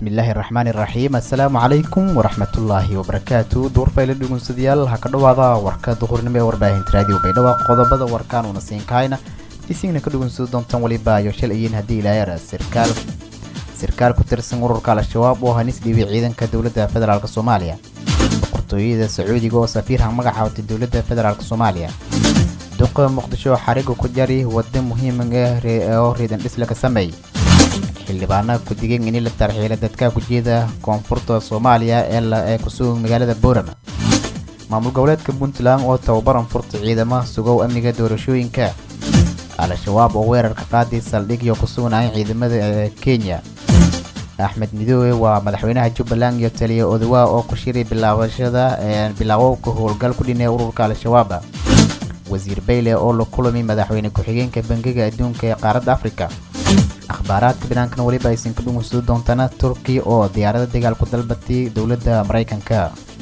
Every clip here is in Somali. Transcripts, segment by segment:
bismillaahi raxmaani raxiim assalaamu calaykum waraxmatullaahi wabarakaatu duurfayla dhugunsadayaal ha ka dhowaada warka duhurnimo ee warbaahinta raadiyo baydhabo qodobada warkaan una siin kahayna isigna ka dhugunsado doontaan waliba iyo shalayiin haddii ilaayara sirkaal ku tirsan ururka al-shabaab oo hanis dhiibay ciidanka dowladda federaalk soomaaliya boqortooyada sacuudiga oo safiirha magacaawtay dowladda federaalk soomaaliya duqa muqdisho xariga ku jari wada muhiima oo reedan dhisla ka sameey xildhibaana ku digeen in la tarxiilo dadka ku jeeda koonfurta Soomaaliya ee ku sugan magaalada Boorama maamul goboleedka Puntland oo tababaran furta ciidamada sugow amniga doorashooyinka al-shabaab oo weerar ka qaaday saldhig iyo ku sugan ciidamada Kenya Axmed Midoobe waa madaxweynaha Jubbaland iyo taliye Odawa oo ku shiray bilaawowga howlgal ku dhinay ururka al-shabaab wasiir Bayle oo la kulmay madaxweyne ku-xigeenka bangiga adduunka ee qaaradda Afrika akhbaaraadka banaankan waliba aysan ka dhumuusado doontana Turkiya oo diyaarada dagaal ku dalbatay dowladda Mareykanka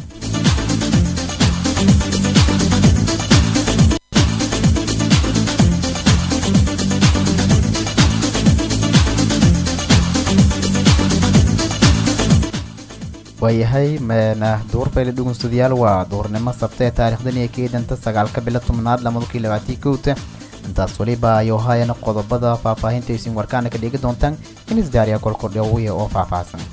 waayahay meena duurfayla dhugunsadayaal waa duurnimo sabtee taariikhdan ee keedanta 9 bilo 10aad 2021 intaas waliba ayuu hayana qodobada faahfaahinta isin warkaana ka dhigi doontaan in isdaariya kolkordhawiya oo faahfaahsan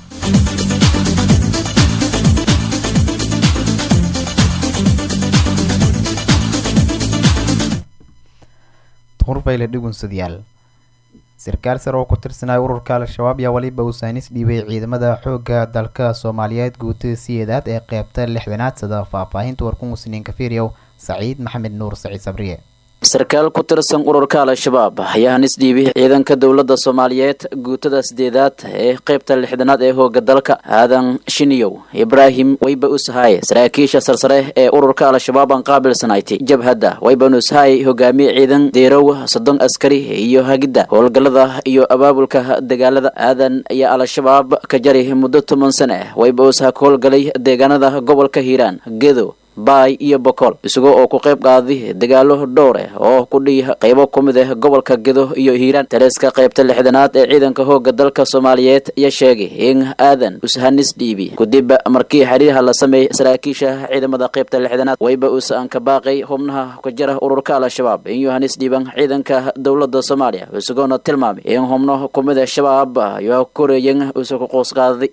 duurfayla dhugunsadayaal sirkaal sare oo ku tirsanay ururka al-shabaab yaa waliba uu saanis dhiibay ciidamada xoogga dalka Soomaaliyeed guutada sideedaad ee qaybta 6aad sida faahfaahinta warku musniin kafiiriyow Saciid Maxamed Nuur Saciid Sabriye sarkaal ku tirsan ururka al-shabaab ayaa hanis dhiibay ciidanka dowladda Soomaaliyeed guutada sideedaad ee qaybta 6aad ee hooga dalka aadan shiniyow Ibrahim wayba usahay saraakiisha sarsare ee ururka al-shabaab aan qaabilsanayti jabhada wayba usahay hogaamiye ciidan deerow 30 askari iyo hagida howlgalada iyo abaabulka dagaalada aadan ayaa al-shabaab ka jaray muddo 10 sano wayba usahay howlgalay deegaanada gobolka Hiiraan Gedo Bay iyo Bokol isagoo oo ku qayb qaaday dagaalo dhowr ah oo ku dhigay qaybo kamid ah gobolka Gedo iyo Hiiraan taliska qaybta 6aad ee ciidanka hooga dalka Soomaaliyeed ayaa sheegay in aadan ushanis dhiibi kudib markii xiriirha la sameeyay saraakiisha ciidamada qaybta 6aad wayba usaan ka baaqay xubnaha ku jira ururka al-shabaab in yohanis dhiiban ciidanka dowladda Soomaaliya isagoo tilmaamay in xubnaha kamid ah shabaab iyo koreeyeen usoo qoos qaaday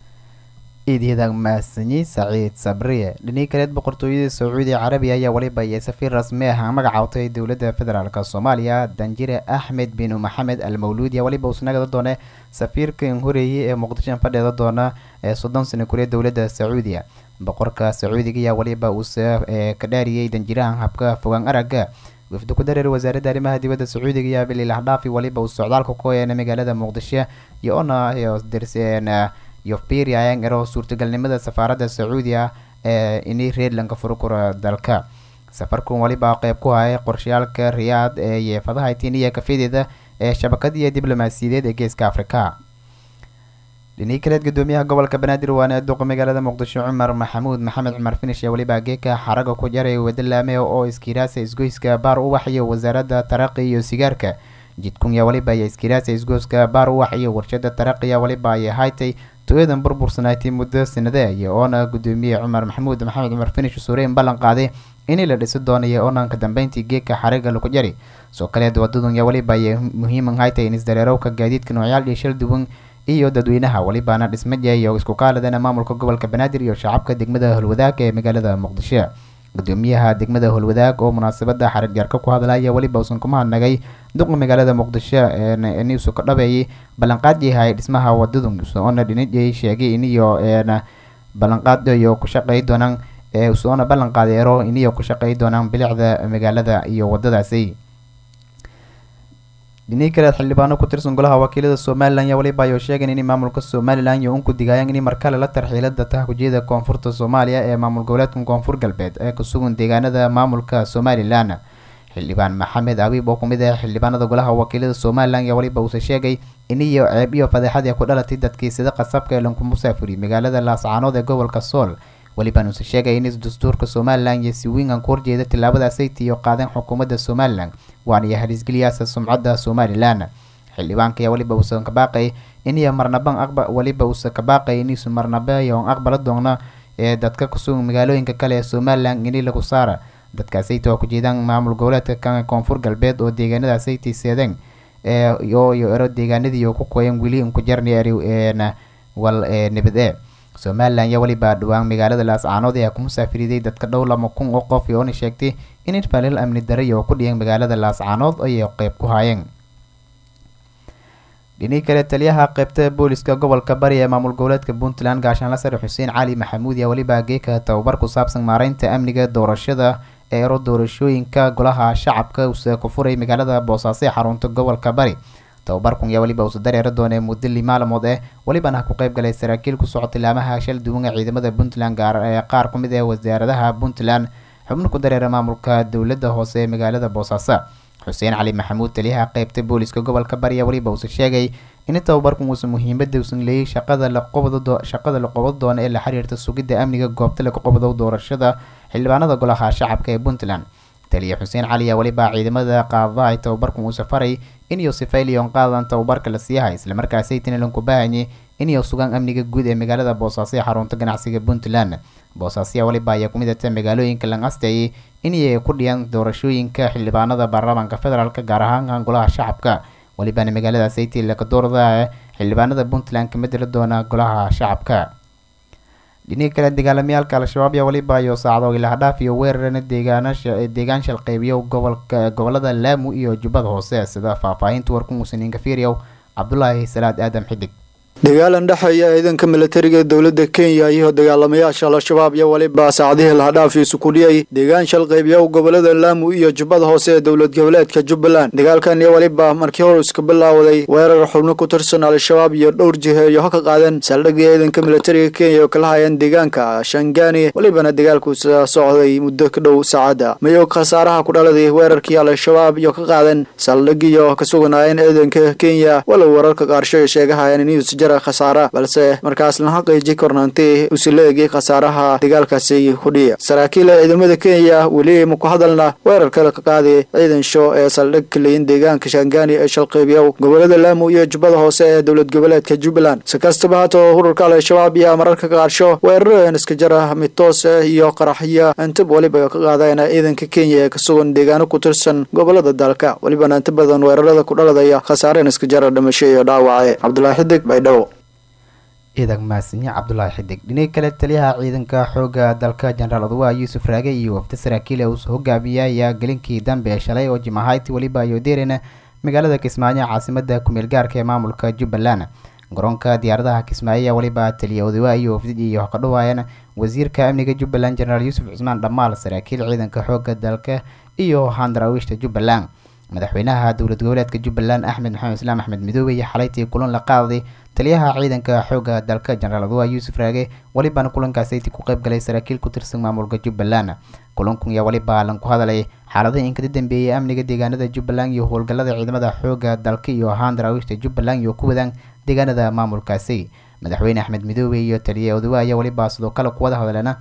إيديدا ماسني سعيد صبرية لني كانت بقرطوية السعودية عربية يا وليبا يسفير رسميها مقعوطي دولة فدرالك الصومالية دنجيرة أحمد بن محمد المولود يا وليبا وسناق ضدنا سفير كنهوري مقدشان فدي ضدنا صدام سنكورية دولة السعودية بقركة السعودية يا وليبا وسا كداري دنجيرة هبكا فوقان أرقا وفد كدار وزارة arrimaha dibadda Sacuudiga bil ilahdaafi waliba uu socdaalka ku yeena magaalada Muqdisho iyo ona dirseen iyo fiiri ayaan garo suurtagalnimada safaaradda Sacuudiga inay reedlanka furukura dalka safarku waliba qayb ku hay qorshaalka Riyadh ee yeefadaha Itiniya ka fideeda ee shabakadii diblomaasiyadeed ee Geeska Afrika dhinii kaleed gudoomiyaha gobolka Banaadir waana duqa magaalada Muqdisho Cumar Maxamed Cumar Finish waliba geeka xaraga ku jaray wadalaame oo iskiraasa isgoyska baar u waxiyo wasaaradda taraqi iyo sigaarka jidkun ya waliba iskiraasa isgoyska baar u waxiyo warshada taraqi waliba ay haytay tooyadan burbursanaatay muddo sanadee iyo oona gudoomiye Cumar Maxamed Cumar Finish suureen ballan qaaday in la dhiso doonayo oonaan ka dambeyntii geeka xaraga lagu jari soo kale wadadun ya waliba ay muhiim haytay in isdareerowka gaadiidka noocyal dhishal duwan iyo dadweynaha walibaana dhismadeeyo iyo isku qaaladana maamulka gobolka Banaadir iyo shacabka degmada Holwadaag ee magaalada Muqdisho gudoomiyaha degmada Holwadaag oo munaasabada xarig jarka ku hadlaya waliba uusan kuma hadnagay duqa magaalada Muqdisho ee soo kadhabeeyay ballanqaad yahay dhismaha wadadun oo dhinacay sheegay in iyo ballanqaad iyo ku shaqeey doonaan soo ballanqaadeero in iyo ku shaqeey doonaan bilicda magaalada iyo wadadaasi dhinii kale xildhibaano ku tirsan golaha wakiilada Soomaaliland yaa waliba ay sheegeen in maamulka Soomaaliland iyo ku digayaan in markale la tarxiilo dadka ku jeeda koonfurta Soomaaliya ee maamul goboleedka koonfur galbeed ee ku sugan deegaanada maamulka Soomaaliland xildhibaan Maxamed Abiib oo kumid ah xildhibaanada golaha wakiilada Soomaaliland yaa waliba uu sheegay in iyo ceeb iyo fadeexad ku dhalatay dadkii sida qasabka ee lanku musaafiri magaalada Laascaanood ee gobolka Sool waliba uu sheegay in dastuurka Soomaaliland iyo si weyn ku horjeeda tilaabadaas ay tiyo qaadan xukuumadda Soomaaliland waana halis galiyaasa sumcadda Soomaaliland xildhibaanka ayaa waliba uu ka baaqay iniyo marnaban waliba uusa ka baaqay iniisu marnaba yoon aqbala doona ee dadka kusugan magaalooyinka kale ee somalilan ini lagu saara dadkaasayta oo ku jeedaan maamul goboleedka koonfur galbeed oo deegaanadaasaytii seedeen iyo ero deegaanadii oo ku qoyan weli unku jarni wal nabad somalilan yaa waliba dhawaan magaalada laascaanood ayaa ku musaafiriday dadka dhow 2,000 oo qof iyoona sheegtay in falal amni darro oo ku dhiyan magaalada laascaanood ayay qayb ku haayeen dhinaca kale taliyaha qaybta booliska gobolka bari ee maamul goboleedka puntland gaashaanle sare xuseen cali maxamuud yaa waliba geeka tababar ku saabsan maareynta amniga doorashada eero doorashooyinka golaha shacabka uu ku furay magaalada boosaaso ee xarunta gobolka bari tababarkun yaa waliba uu dareero doonay muddo 5 maalmood walibana ku qayb galay saraakiil ku socotay laamaha shal duwan ee ciidamada puntland qaar ku mid ah wasaaradaha puntland xubno ku dareera maamulka dowladda hoose ee magaalada boosaaso xuseen cali maxamuud taliyaha qaybta booliska gobolka bari waliba uu sheegay in tababarkun uu muhiimada u leeyahay shaqada la qabado doona ee la xiriirta sugidda amniga goobta la qabado doorashada xildhibaanada golaha shacabka ee puntland taliya xuseen cali waliba ciidamada qaadada ay tababarkun uu safaray in iyo sifayliyon qaadan tababarka la siiyahay isla markaas ay tinlan ku baahanyay in iyo sugan amniga guud ee magaalada boosaaso ee xarunta ganacsiga puntland boosaaso waliba ayaa ku mid ah magaalooyinka lan astay in ay ku dhiyaan doorashooyinka xildhibaanada baarlamaanka federaalka gaar ahaan golaha shacabka walibana magaalada sayti la ka doorada xildhibaanada puntland ka mid doona golaha shacabka dhinaca kale dagaalamyaalka al-shabaab yaa waliba iyo saacado ilaa dhaaf iyo weerarana deegaan shal qaybiyo gobolada Laamu iyo Jubbada Hoose sida faahfaahinta warku Musliin Kafiiriyow Cabdullaahi Salaad Aadam Xidig dagaalan dhaxaya ciidanka militariga dawladda Kenya iyo dagaalamayaasha al-shabaab iyo waliba saacadihi la dhaafay ku dhiyay deegaan shal qaybiyo gobolada Laamu iyo Jubbada Hoose ee dawlad goboleedka Jubbaland dagaalkan iyo waliba markii hore iska bilowday weerar xubno ku tirsan al-shabaab iyo dhowr jihe iyo ka qaadan saldhigga ciidanka militariga Kenya oo kala hayeen deegaanka Shangani walibana dagaalku socday muddo ka dhow saacada mayo khasaaraha ku dhaladay weerarkii al-shabaab iyo ka qaadan saldhigga ka sugnaayeen ciidanka Kenya wala wararka qaarsho sheegayaan in khasaara balse markaas la xaqiijin karnaantay usileeyay khasaaraha dagaalkaasi hudhiya saraakiil ciidamada Kenya wali ma ku hadalna weerarka la qaaday ciidan show ee saldhig kaleyn deegaanka Shangani ee shalqaybiyo gobolada Laamu iyo Jubbada Hoose ee dawlad goboleedka Jubbaland si kastaba haato ururka al-shabaab iyo mararka qaarsho weerarada iska jara mitoos iyo qaraxiya inta waliba ka qaadayna ciidanka Kenya ee ka sugan deegaano ku tirsan gobolada dalka walibana inta badan weerarada ku dhaladaya khasaareen iska jara dhimasho iyo dhaawac Cabdullaahi Xidig Baydhabo ciidan maasniya Cabdullaahi Xidig dhinaca kale taliyaha ciidanka xooga dalka General Adwa Yuusuf Raage iyo wafdi saraakiil uu hogaamiyay galinkii dambe shalay oo Jimaahayti waliba iyo deerina magaalada Kismaayo caasimada ku meel gaarka ee maamulka Jubbaland garoonka diyaaradaha Kismaayo waliba taliya Adwa iyo wafdi iyo ka dhawaayana wasiirka amniga Jubbaland General Yuusuf Cusmaan Dhamaal saraakiil ciidanka xooga dalka iyo handaraawishta Jubbaland madaxweynaha dawlad goboleedka Jubbaland Axmed Maxamed Islaam Axmed Midoobe iyo xalaytii kulan la qaaday taliyaha ciidanka xooga dalka General Adwa Yuusuf Raage waliba kulankaasi ku qayb galay saraakiil ku tirsan maamulka Jubbaland kulanku yaa waliba lan ku hadalay xaaladaha in ka dambeeyay amniga deegaanada Jubbaland iyo howlgallada ciidamada xooga dalka iyo handaraawishta Jubbaland iyo ku wadaan deegaanada maamulkaasi madaxweyne Axmed Midoobe iyo taliyaha Adwa ayaa waliba sidoo kale ku wada hadalana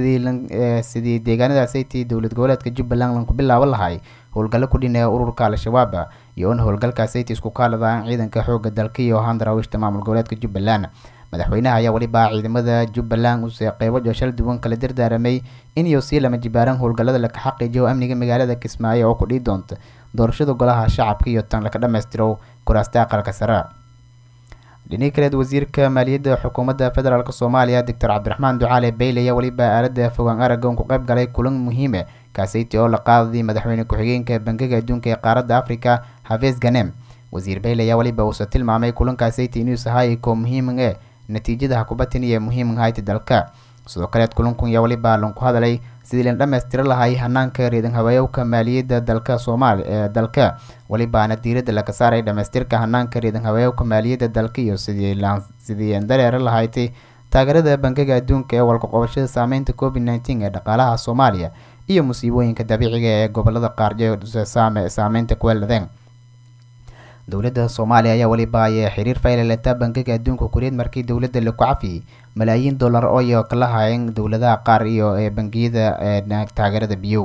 sidii deegaanadaasi dawlad goboleedka Jubbaland lan ku bilaabo lahay howlgallo ku dhinay ururka al-shabaab iyo howlgalkaasi isku kaaladaan ciidanka xooga dalka iyo handaraawishta maamul goboleedka Jubbaland madaxweynaha ayaa waliba ciidamada Jubbaland uu qaybo shal duwan kala dardaaramay in iyo si lama jibaaran howlgallada la xaqiijiyo amniga magaalada Kismaayo oo ku dhii doonta doorashada golaha shacabka iyo tan la ka dhameystiro kuraasta aqalka sare dhinaca kale wasiirka maaliyadda xukuumadda federaalka Soomaaliya Dr. Cabdiraxmaan Ducaale Bayle ayaa waliba aalada fogaan aragoon ku qayb galay kulan muhiim ah kaasaytii oo la qaaday madaxweyne ku-xigeenka bangiga adduunka ee qaaradda Afrika Hafiz Ganem wasiir Bayle ayaa waliba uu tilmaamay kulankaasaytii inuu yahay ko muhiim ah natiijada kubaddan iyo muhiim ah dalka sidoo kale kulanku ayaa waliba lan ku hadalay sidii la dhameystiro lahay hanaanka reedan hawaayowka maaliyadda dalka Soomaaliya ee dalka waliba diiradda la ka saaray dhameystirka hanaanka reedan hawaayowka maaliyadda dalka iyo sidii dareere lahayd taageerada bangiga adduunka ee walka qabashada saameynta COVID-19 ee dhaqaalaha Soomaaliya iyo musiibooyinka dabiiciga ee gobolada qaar ee saameynta ku leedahay dawladda Soomaaliya ayaa waliba ay xiriir faylalata bangiga adduunka kureed markii dawladda la ku cafiyay malaayiin dollar oo ay kala hayeen dawladaha qaar iyo bangiyada taageerada biyo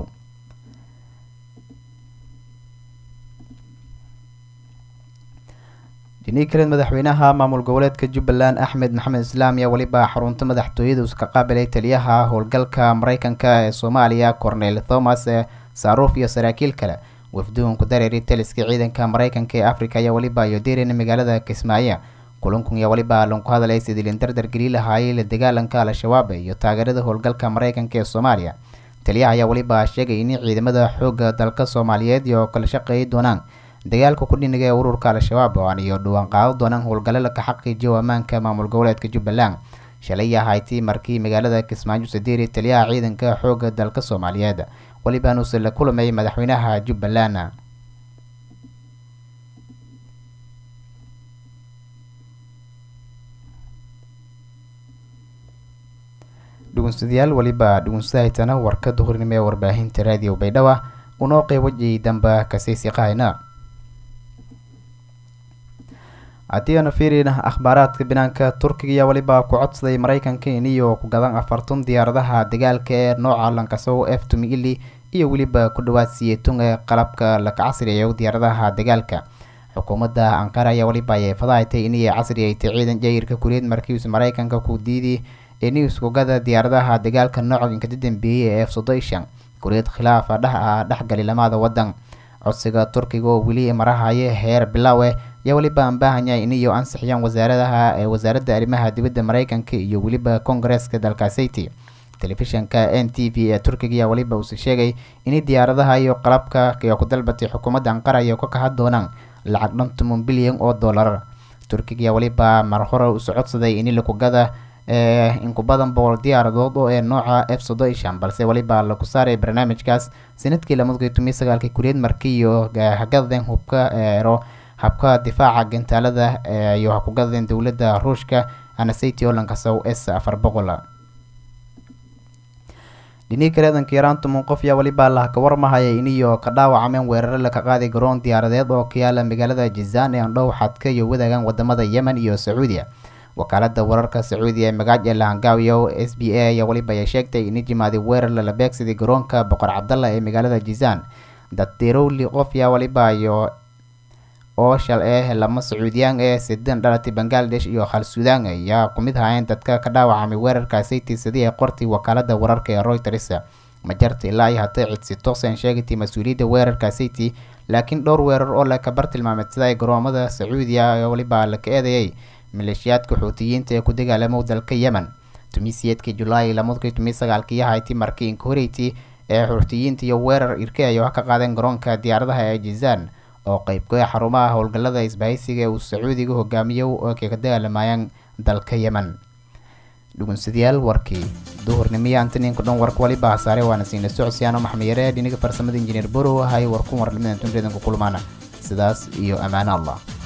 dhinaca kale madaxweynaha maamul goboleedka Jubbaland Axmed Maxamed Islaam ayaa waliba xarunta madaxtooyada iska qaabilay taliyaha howlgalka Mareykanka ee Soomaaliya Cornel Thomas Saaruf iyo saraakiil kale wafduun ku dareeray taliska ciidanka Mareykanka ee Afrika ayaa waliba iyo deereena magaalada Kismaayo kulankan ayaa waliba lan ku hadalay sidii dardar geli lahaayay la dagaalanka al-shabaab iyo taageerada howlgalka Mareykanka ee Soomaaliya taliyaha ayaa waliba sheegay in ciidamada xoogga dalka Soomaaliyeed iyo kala shaqeey doonaan dagaalka ku dhinaga ururka al-shabaab oo iyo dhuwan qaado doonaan howlgallada ka xaqiijiyo ammaanka maamul goboleedka Jubbaland shalay ahaaytii markii magaalada Kismaayo sadeeri taliyaha ciidanka xoogga dalka Soomaaliyeed waliba uu la kulamay madaxweynaha Jubbaland dhugunsidayaal waliba dhugunsahaytana warkada hornimo ee warbaahinta raadiyo Baydhabo unoo qeybajay damba kasii qaayna adiina fiirina akhbaaraadka binaanka Turkiga ayaa waliba ku codsaday Mareykanka inuu ku gadan 40 diyaaradaha dagaalka ee nooca Lancaster F-2 iyo waliba ku dhawaad 10 qalabka la casriyeeyo diyaaradaha dagaalka xukuumadda Ankara ayaa waliba ay fadaaytay inay casriyeeytay ciidan jeerka kuleed markii uu Mareykanka ku diiday inuu isku gada diyaaradaha dagaalka nooca inka dambeeyay ee F-16 kuleed khilaaf dhaxgali lamada wadan codsiga Turkiga oo wali marahaye heer bilaawe ayaa waliba baahan yahay inay ansixiyaan wasaaradda arrimaha dibadda Mareykanka iyo waliba Congress-ka dalkaasaytii telefishanka NTV ee Turkiga ayaa waliba uu sheegay in diyaaradaha iyo qalabka ku dalbatay xukuumadda Ankara ay ka kahad doonaan lacag dhan $10 bilyan oo dollar Turkiga ayaa waliba mar hore u socodsaday in la ku gada in ku badan 100 diyaaradood oo nooca F-16 balse waliba la ku saaray barnaamijkaas sanadkii 2019 kuleed markii iyo hagadan habka difaaca gantaalada iyo ku gadeen dawladda Ruushka Anasaytio Lancaster S-400 dhinaca kale danka yaraanta qof ayaa waliba la ka warmahayay inuu ka dhaawacmeen weerar la ka qaaday garoon diyaaradeed oo ka yaala magaalada Jizan ee dhow xadka iyo wadaagan wadamada Yemen iyo Sacuudiya wakaalada wararka Sacuudiya ee magaalada Lahangaawiyo SBA ayaa waliba sheegtay in jimaadi weerar la beegsaday garoonka Boqor Cabdalla ee magaalada Jizan dad tirowli qof ayaa waliba oo shal lama Sacuudiyaan sideen dhalatay Bangladesh iyo Khal Suudaan ayaa ku mid ahaayeen dadka ka dhaawacmay weerarkaasi sidii ay qortay wakaalada wararka ee Reuters ma jartay ilaa ay hatay cid si toosan sheegtay mas'uuliyadda weerarkaasi laakiin dhowr weerar oo la ka bartilmaameedsaday garoomada Sacuudiya ayaa waliba la ka eedeeyay maleeshiyaadka Xuutiyiinta ee ku dagaalamay dalka Yemen tumiisiyeedkii July 2019 ahaaytii markii in Kuwait ee Xuutiyiinta iyo weerar irkay ka qaadeen garoonka diyaaradaha ee Jizan oo qayb ka ah xarumaha howlgallada isbahaysiga ee uu Sacuudiga hogaamiyo oo ka dagaalamayaan dalka Yemen dhugunsidayaal warkii duhurnimada antanin ku dhan warka waliba saaray waana siinay Socodsiyaano Maxamed Yare dhinaca farsamada injineer Boro hay warku warlimidan tunreedan ku kulmaana sidaas iyo amaana Allah